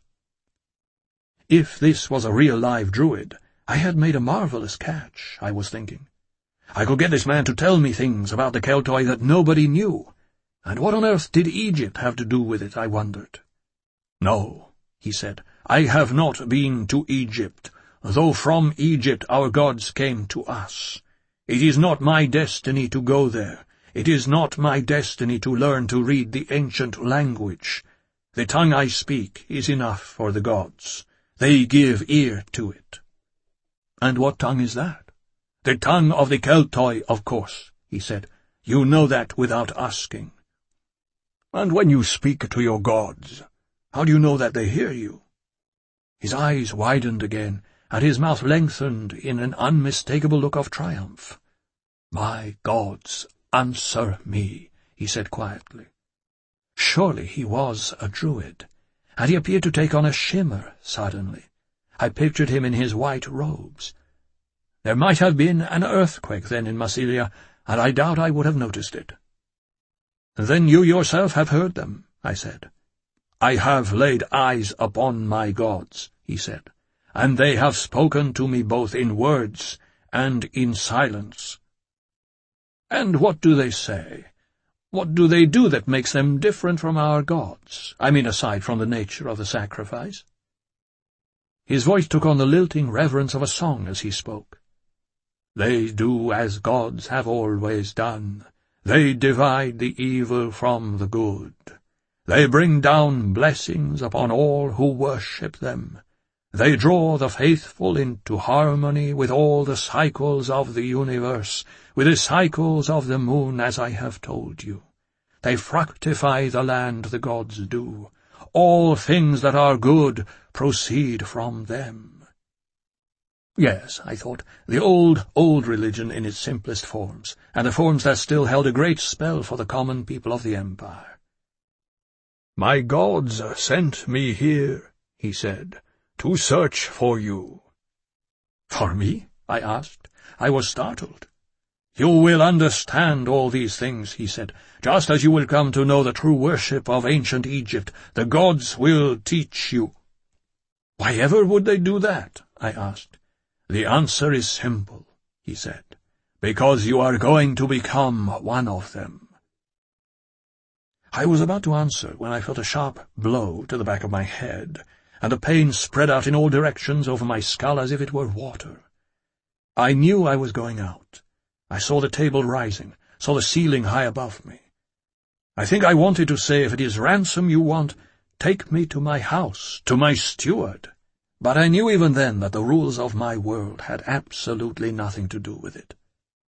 If this was a real live Druid, I had made a marvelous catch, I was thinking. I could get this man to tell me things about the Keltoi that nobody knew, and what on earth did Egypt have to do with it, I wondered. "No," he said, "I have not been to Egypt, though from Egypt our gods came to us. It is not my destiny to go there. It is not my destiny to learn to read the ancient language. The tongue I speak is enough for the gods. They give ear to it." "And what tongue is that?" "The tongue of the Keltoi, of course," he said. "You know that without asking." "And when you speak to your gods, how do you know that they hear you?" His eyes widened again, and his mouth lengthened in an unmistakable look of triumph. "My gods answer me," he said quietly. Surely he was a Druid, and he appeared to take on a shimmer suddenly. I pictured him in his white robes. There might have been an earthquake then in Massilia, and I doubt I would have noticed it. "Then you yourself have heard them," I said. "I have laid eyes upon my gods," he said, "and they have spoken to me both in words and in silence." "And what do they say? What do they do that makes them different from our gods? I mean, aside from the nature of the sacrifice?" His voice took on the lilting reverence of a song as he spoke. "They do as gods have always done. They divide the evil from the good. They bring down blessings upon all who worship them. They draw the faithful into harmony with all the cycles of the universe, with the cycles of the moon, as I have told you. They fructify the land, the gods do. All things that are good proceed from them." Yes, I thought, the old, old religion in its simplest forms, and the forms that still held a great spell for the common people of the empire. "My gods sent me here," he said, "to search for you." "For me?" I asked. I was startled. "You will understand all these things," he said, "just as you will come to know the true worship of ancient Egypt. The gods will teach you." "Why ever would they do that?" I asked. "The answer is simple," he said, "because you are going to become one of them." I was about to answer when I felt a sharp blow to the back of my head, and the pain spread out in all directions over my skull as if it were water. I knew I was going out. I saw the table rising, saw the ceiling high above me. I think I wanted to say, if it is ransom you want, take me to my house, to my steward. But I knew even then that the rules of my world had absolutely nothing to do with it.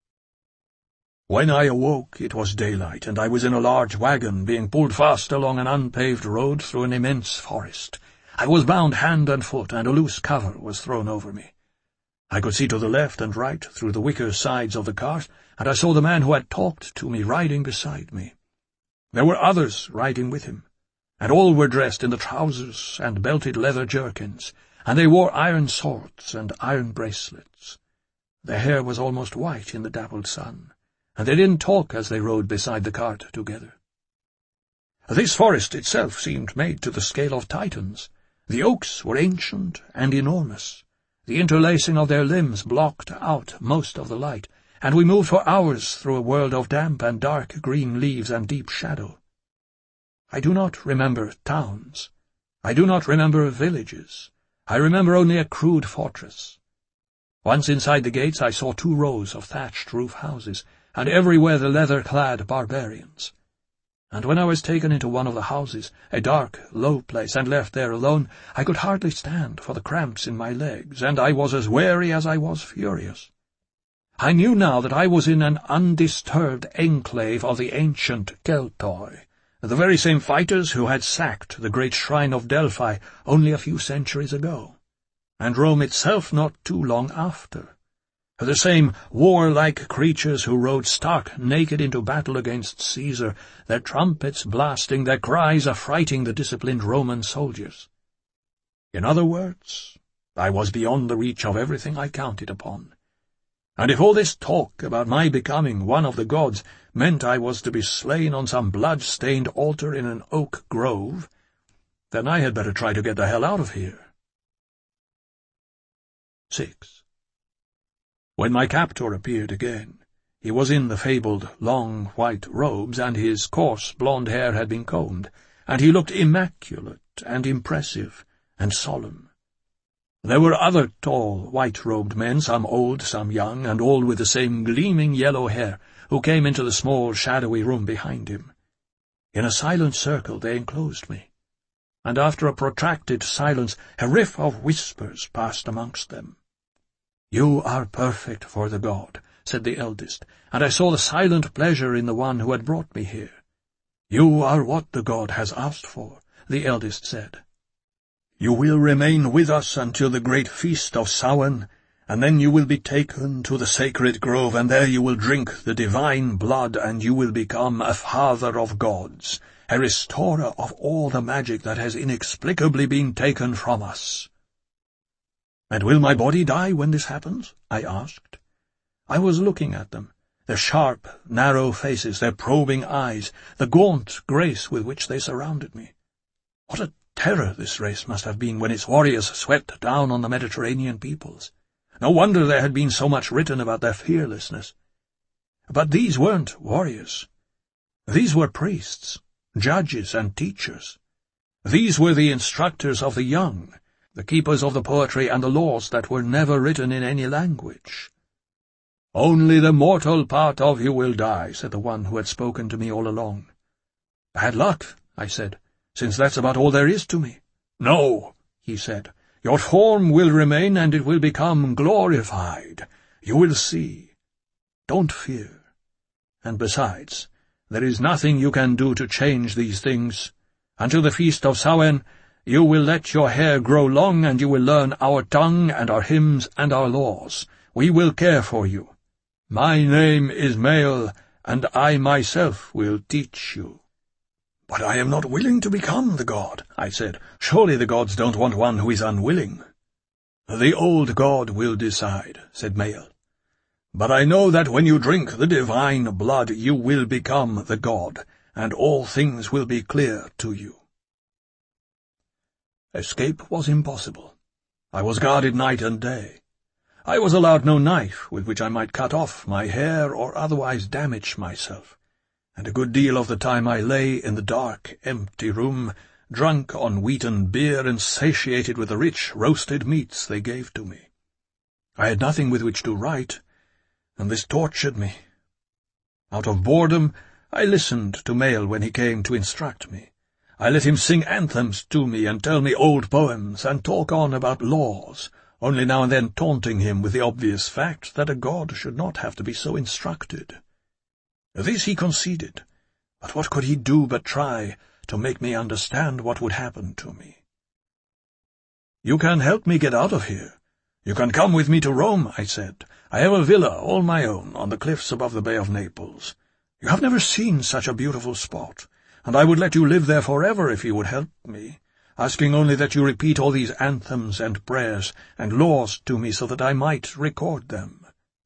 When I awoke, it was daylight, and I was in a large wagon being pulled fast along an unpaved road through an immense forest. I was bound hand and foot, and a loose cover was thrown over me. I could see to the left and right through the wicker sides of the cart, and I saw the man who had talked to me riding beside me. There were others riding with him, and all were dressed in the trousers and belted leather jerkins, and they wore iron swords and iron bracelets. Their hair was almost white in the dappled sun, and they didn't talk as they rode beside the cart together. This forest itself seemed made to the scale of Titans. The oaks were ancient and enormous. The interlacing of their limbs blocked out most of the light, and we moved for hours through a world of damp and dark green leaves and deep shadow. I do not remember towns. I do not remember villages. I remember only a crude fortress. Once inside the gates I saw two rows of thatched roof houses, and everywhere the leather-clad barbarians. And when I was taken into one of the houses, a dark, low place, and left there alone, I could hardly stand for the cramps in my legs, and I was as weary as I was furious. I knew now that I was in an undisturbed enclave of the ancient Keltoi, the very same fighters who had sacked the great shrine of Delphi only a few centuries ago, and Rome itself not too long after. The same warlike creatures who rode stark naked into battle against Caesar, their trumpets blasting, their cries affrighting the disciplined Roman soldiers. In other words, I was beyond the reach of everything I counted upon. And if all this talk about my becoming one of the gods meant I was to be slain on some blood-stained altar in an oak grove, then I had better try to get the hell out of here. Six. When my captor appeared again, he was in the fabled long white robes, and his coarse blonde hair had been combed, and he looked immaculate and impressive and solemn. There were other tall, white-robed men, some old, some young, and all with the same gleaming yellow hair, who came into the small, shadowy room behind him. In a silent circle they enclosed me, and after a protracted silence a riff of whispers passed amongst them. "You are perfect for the god," said the eldest, and I saw the silent pleasure in the one who had brought me here. "You are what the god has asked for," the eldest said. "You will remain with us until the great feast of Samhain, and then you will be taken to the sacred grove, and there you will drink the divine blood, and you will become a father of gods, a restorer of all the magic that has inexplicably been taken from us." "And will my body die when this happens?" I asked. I was looking at them, their sharp, narrow faces, their probing eyes, the gaunt grace with which they surrounded me. What a terror this race must have been when its warriors swept down on the Mediterranean peoples. No wonder there had been so much written about their fearlessness. But these weren't warriors. These were priests, judges, and teachers. These were the instructors of the young, the keepers of the poetry and the laws that were never written in any language. "Only the mortal part of you will die," said the one who had spoken to me all along. "Bad luck," I said, "since that's about all there is to me." "No," he said, "your form will remain, and it will become glorified. You will see. Don't fear. And besides, there is nothing you can do to change these things. Until the feast of Samhain, you will let your hair grow long, and you will learn our tongue and our hymns and our laws. We will care for you. My name is Mael, and I myself will teach you." "But I am not willing to become the god," I said. "Surely the gods don't want one who is unwilling." "The old god will decide," said Mael. "But I know that when you drink the divine blood you will become the god, and all things will be clear to you." Escape was impossible. I was guarded night and day. I was allowed no knife with which I might cut off my hair or otherwise damage myself, and a good deal of the time I lay in the dark, empty room, drunk on wheaten beer and satiated with the rich roasted meats they gave to me. I had nothing with which to write, and this tortured me. Out of boredom, I listened to Mael when he came to instruct me. I let him sing anthems to me and tell me old poems and talk on about laws, only now and then taunting him with the obvious fact that a god should not have to be so instructed. This he conceded, but what could he do but try to make me understand what would happen to me? "You can help me get out of here. You can come with me to Rome," I said. "I have a villa all my own on the cliffs above the Bay of Naples. You have never seen such a beautiful spot, and I would let you live there forever if you would help me, asking only that you repeat all these anthems and prayers and laws to me so that I might record them."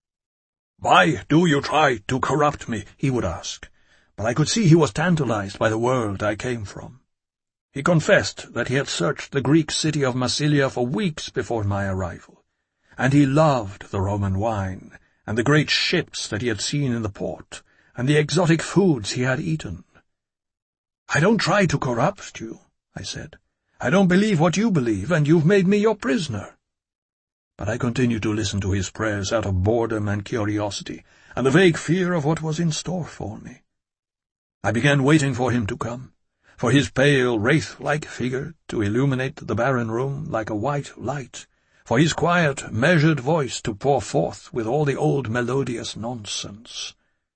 "Why do you try to corrupt me?" he would ask, but I could see he was tantalized by the world I came from. He confessed that he had searched the Greek city of Massilia for weeks before my arrival, and he loved the Roman wine, and the great ships that he had seen in the port, and the exotic foods he had eaten. "I don't try to corrupt you," I said. "I don't believe what you believe, and you've made me your prisoner." But I continued to listen to his prayers out of boredom and curiosity, and the vague fear of what was in store for me. I began waiting for him to come, for his pale, wraith-like figure to illuminate the barren room like a white light, for his quiet, measured voice to pour forth with all the old melodious nonsense.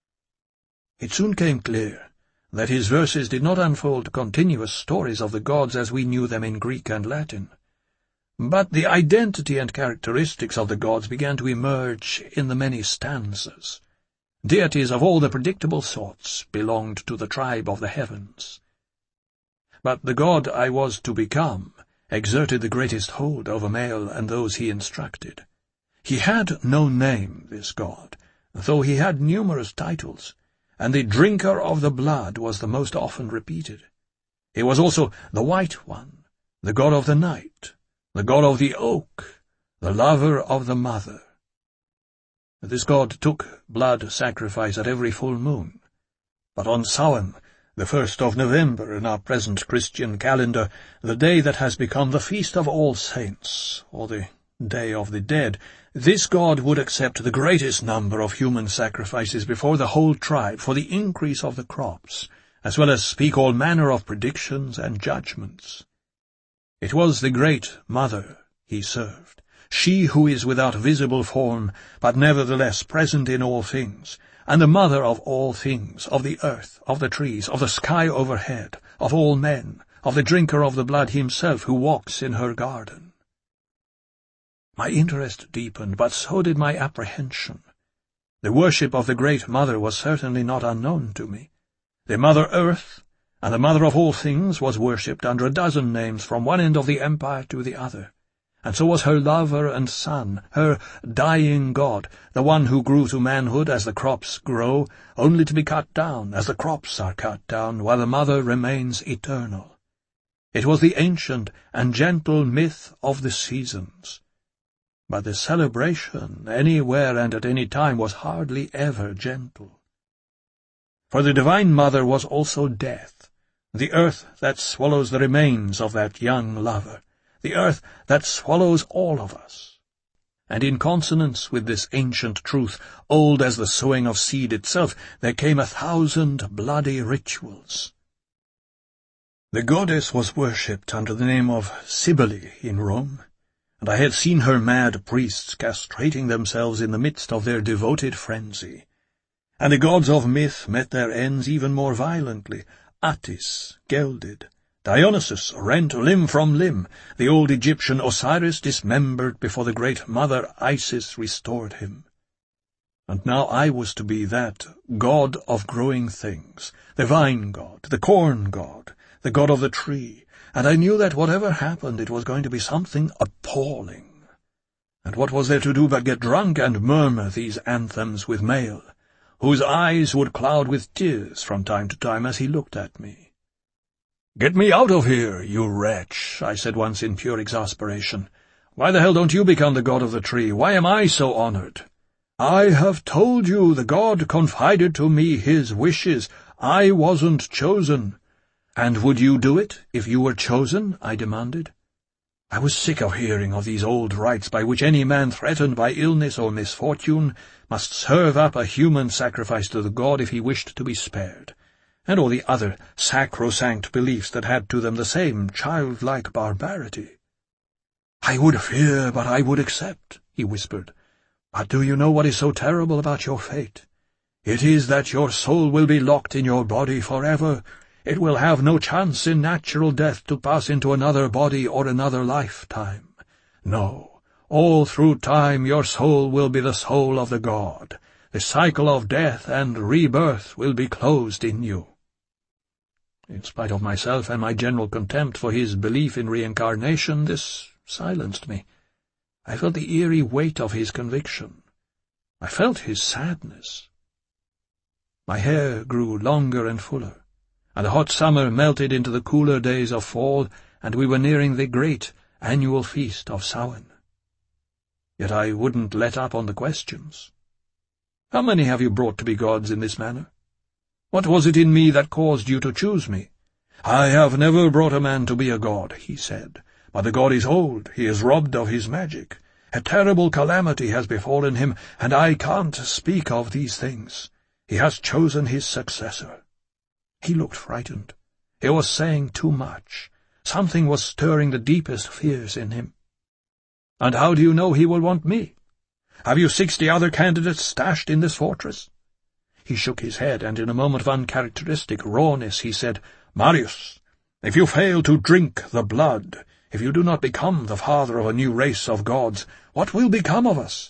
It soon came clear that his verses did not unfold continuous stories of the gods as we knew them in Greek and Latin, but the identity and characteristics of the gods began to emerge in the many stanzas. Deities of all the predictable sorts belonged to the tribe of the heavens. But the god I was to become exerted the greatest hold over Mael and those he instructed. He had no name, this god, though he had numerous titles, and the drinker of the blood was the most often repeated. He was also the White One, the god of the night, the god of the oak, the lover of the mother. This god took blood sacrifice at every full moon, but on Samhain, the first of November in our present Christian calendar, the day that has become the Feast of All Saints, or the Day of the Dead, this god would accept the greatest number of human sacrifices before the whole tribe for the increase of the crops, as well as speak all manner of predictions and judgments. It was the Great Mother he served, she who is without visible form, but nevertheless present in all things, and the mother of all things, of the earth, of the trees, of the sky overhead, of all men, of the drinker of the blood himself who walks in her garden. My interest deepened, but so did my apprehension. The worship of the Great Mother was certainly not unknown to me. The Mother Earth, and the Mother of all things, was worshipped under a dozen names from one end of the empire to the other, and so was her lover and son, her dying god, the one who grew to manhood as the crops grow, only to be cut down as the crops are cut down, while the mother remains eternal. It was the ancient and gentle myth of the seasons. But the celebration, anywhere and at any time, was hardly ever gentle. For the Divine Mother was also death, the earth that swallows the remains of that young lover, the earth that swallows all of us. And in consonance with this ancient truth, old as the sowing of seed itself, there came a thousand bloody rituals. The goddess was worshipped under the name of Cybele in Rome, and I had seen her mad priests castrating themselves in the midst of their devoted frenzy. And the gods of myth met their ends even more violently. Attis gelded, Dionysus rent limb from limb, the old Egyptian Osiris dismembered before the great mother Isis restored him. And now I was to be that god of growing things, the vine god, the corn god, the god of the tree, and I knew that whatever happened it was going to be something appalling. And what was there to do but get drunk and murmur these anthems with Mael, whose eyes would cloud with tears from time to time as he looked at me. "Get me out of here, you wretch," I said once in pure exasperation. "Why the hell don't you become the god of the tree? Why am I so honored? I have told you the god confided to me his wishes. I wasn't chosen." "And would you do it if you were chosen?" I demanded. I was sick of hearing of these old rites by which any man threatened by illness or misfortune must serve up a human sacrifice to the god if he wished to be spared, and all the other sacrosanct beliefs that had to them the same childlike barbarity. "I would fear, but I would accept," he whispered. "But do you know what is so terrible about your fate? It is that your soul will be locked in your body forever. It will have no chance in natural death to pass into another body or another lifetime. No, all through time your soul will be the soul of the god. The cycle of death and rebirth will be closed in you." In spite of myself and my general contempt for his belief in reincarnation, this silenced me. I felt the eerie weight of his conviction. I felt his sadness. My hair grew longer and fuller, and the hot summer melted into the cooler days of fall, and we were nearing the great annual feast of Samhain. Yet I wouldn't let up on the questions. "How many have you brought to be gods in this manner? What was it in me that caused you to choose me?" "I have never brought a man to be a god," he said. "But the god is old, he is robbed of his magic. A terrible calamity has befallen him, and I can't speak of these things. He has chosen his successor." He looked frightened. He was saying too much. Something was stirring the deepest fears in him. "And how do you know he will want me? Have you sixty other candidates stashed in this fortress?" He shook his head, and in a moment of uncharacteristic rawness he said, "Marius, if you fail to drink the blood, if you do not become the father of a new race of gods, what will become of us?"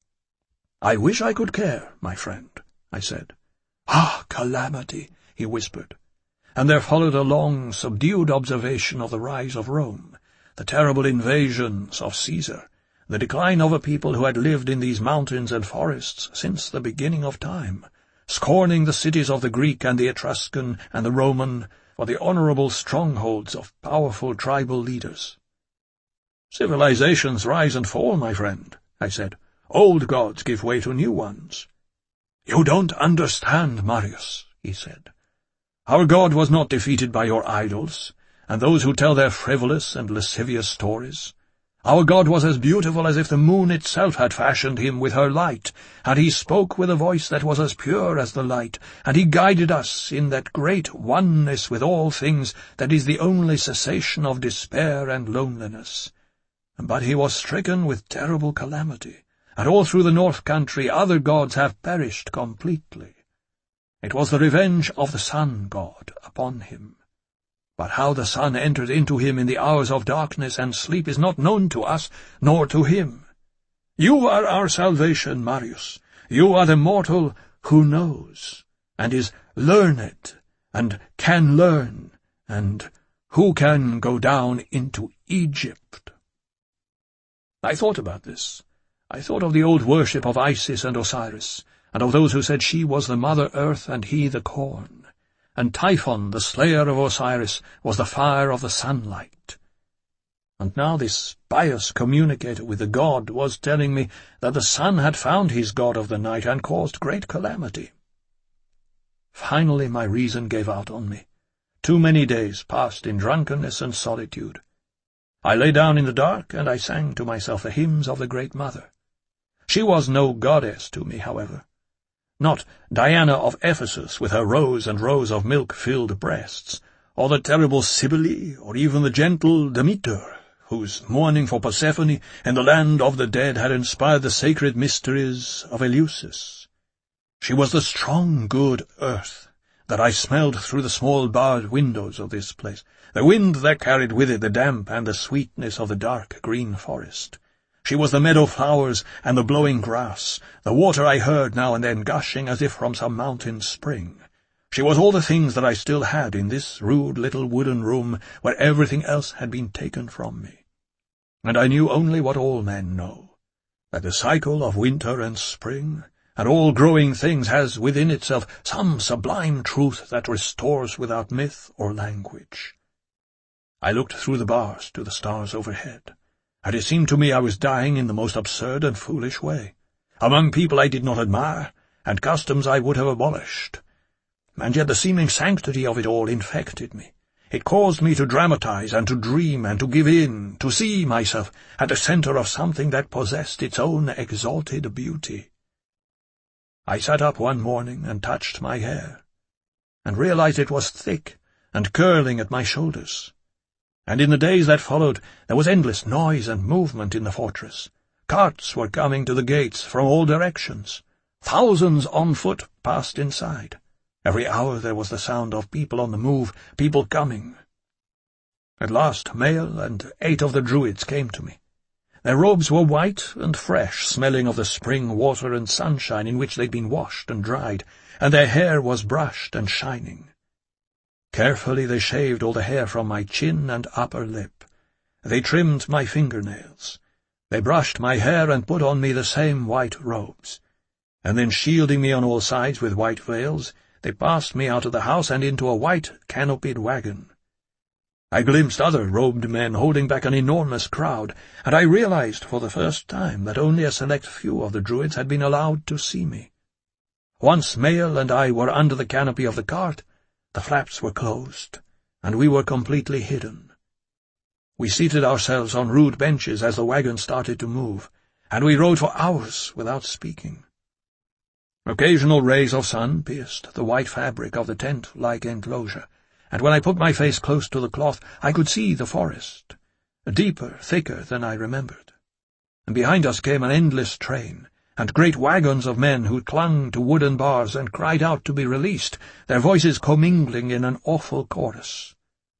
"I wish I could care, my friend," I said. "Ah, calamity," he whispered, and there followed a long, subdued observation of the rise of Rome, the terrible invasions of Caesar, the decline of a people who had lived in these mountains and forests since the beginning of time, scorning the cities of the Greek and the Etruscan and the Roman for the honorable strongholds of powerful tribal leaders. "Civilizations rise and fall, my friend," I said. "Old gods give way to new ones." "You don't understand, Marius," he said. "Our God was not defeated by your idols, and those who tell their frivolous and lascivious stories. Our God was as beautiful as if the moon itself had fashioned him with her light, and he spoke with a voice that was as pure as the light, and he guided us in that great oneness with all things that is the only cessation of despair and loneliness. But he was stricken with terrible calamity, and all through the north country other gods have perished completely. It was the revenge of the sun god upon him. But how the sun entered into him in the hours of darkness and sleep is not known to us, nor to him. You are our salvation, Marius. You are the mortal who knows, and is learned, and can learn, and who can go down into Egypt." I thought about this. I thought of the old worship of Isis and Osiris, and of those who said she was the Mother Earth and he the corn, and Typhon, the slayer of Osiris, was the fire of the sunlight. And now this pious communicator with the god was telling me that the sun had found his god of the night and caused great calamity. Finally my reason gave out on me. Too many days passed in drunkenness and solitude. I lay down in the dark, and I sang to myself the hymns of the Great Mother. She was no goddess to me, however. Not Diana of Ephesus with her rows and rows of milk-filled breasts, or the terrible Cybele, or even the gentle Demeter, whose mourning for Persephone in the land of the dead had inspired the sacred mysteries of Eleusis. She was the strong, good earth that I smelled through the small barred windows of this place, the wind that carried with it the damp and the sweetness of the dark green forest. She was the meadow flowers and the blowing grass, the water I heard now and then gushing as if from some mountain spring. She was all the things that I still had in this rude little wooden room where everything else had been taken from me. And I knew only what all men know, that the cycle of winter and spring, and all growing things, has within itself some sublime truth that restores without myth or language. I looked through the bars to the stars overhead, and it seemed to me I was dying in the most absurd and foolish way, among people I did not admire, and customs I would have abolished. And yet the seeming sanctity of it all infected me. It caused me to dramatize and to dream and to give in, to see myself at the center of something that possessed its own exalted beauty. I sat up one morning and touched my hair, and realized it was thick and curling at my shoulders. And in the days that followed there was endless noise and movement in the fortress. Carts were coming to the gates from all directions. Thousands on foot passed inside. Every hour there was the sound of people on the move, people coming. At last Mael and eight of the Druids came to me. Their robes were white and fresh, smelling of the spring water and sunshine in which they'd been washed and dried, and their hair was brushed and shining. Carefully they shaved all the hair from my chin and upper lip. They trimmed my fingernails. They brushed my hair and put on me the same white robes. And then, shielding me on all sides with white veils, they passed me out of the house and into a white, canopied wagon. I glimpsed other robed men holding back an enormous crowd, and I realized for the first time that only a select few of the Druids had been allowed to see me. Once Mael and I were under the canopy of the cart, the flaps were closed, and we were completely hidden. We seated ourselves on rude benches as the wagon started to move, and we rode for hours without speaking. Occasional rays of sun pierced the white fabric of the tent-like enclosure, and when I put my face close to the cloth I could see the forest, deeper, thicker than I remembered. And behind us came an endless train, and great wagons of men who clung to wooden bars and cried out to be released, their voices commingling in an awful chorus.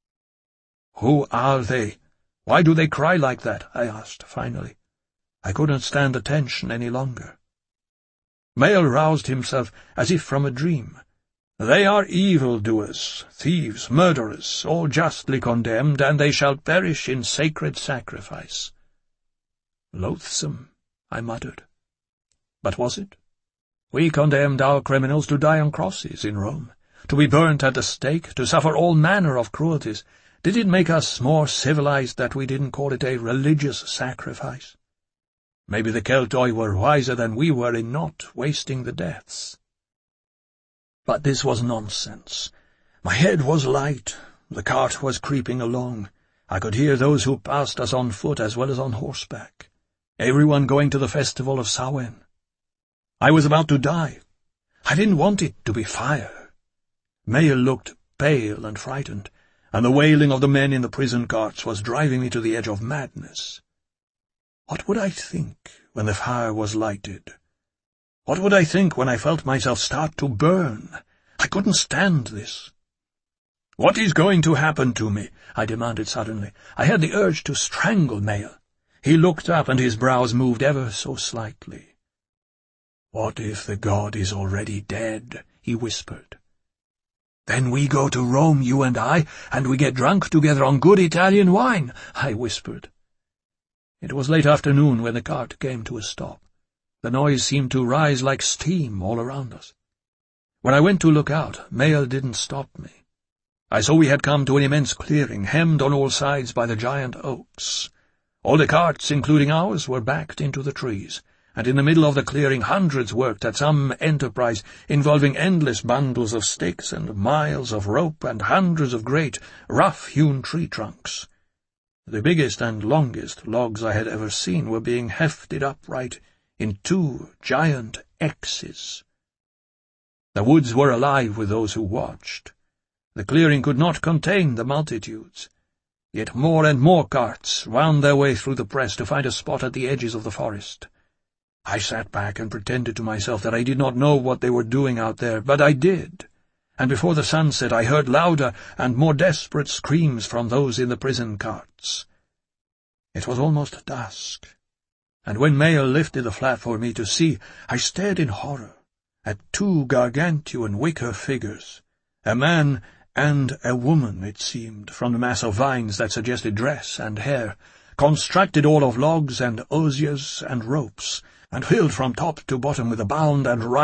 "Who are they? Why do they cry like that?" I asked, finally. I couldn't stand the tension any longer. Mael roused himself as if from a dream. "They are evil-doers, thieves, murderers, all justly condemned, and they shall perish in sacred sacrifice." "Loathsome," I muttered. But was it? We condemned our criminals to die on crosses in Rome, to be burnt at the stake, to suffer all manner of cruelties. Did it make us more civilized that we didn't call it a religious sacrifice? Maybe the Keltoi were wiser than we were in not wasting the deaths. But this was nonsense. My head was light. The cart was creeping along. I could hear those who passed us on foot as well as on horseback. Everyone going to the festival of Samhain. I was about to die. I didn't want it to be fire. Mael looked pale and frightened, and the wailing of the men in the prison carts was driving me to the edge of madness. What would I think when the fire was lighted? What would I think when I felt myself start to burn? I couldn't stand this. "What is going to happen to me?" I demanded suddenly. I had the urge to strangle Mael. He looked up, and his brows moved ever so slightly. "What if the god is already dead?" he whispered. "Then we go to Rome, you and I, and we get drunk together on good Italian wine," I whispered. It was late afternoon when the cart came to a stop. The noise seemed to rise like steam all around us. When I went to look out, Mael didn't stop me. I saw we had come to an immense clearing, hemmed on all sides by the giant oaks. All the carts, including ours, were backed into the trees, and in the middle of the clearing hundreds worked at some enterprise involving endless bundles of sticks and miles of rope and hundreds of great, rough-hewn tree trunks. The biggest and longest logs I had ever seen were being hefted upright in two giant X's. The woods were alive with those who watched. The clearing could not contain the multitudes. Yet more and more carts wound their way through the press to find a spot at the edges of the forest. I sat back and pretended to myself that I did not know what they were doing out there, but I did, and before the sun set I heard louder and more desperate screams from those in the prison carts. It was almost dusk. and when Mael lifted the flap for me to see, I stared in horror at two gargantuan wicker figures, a man and a woman, it seemed, from the mass of vines that suggested dress and hair, constructed all of logs and osiers and ropes, and filled from top to bottom with a bound and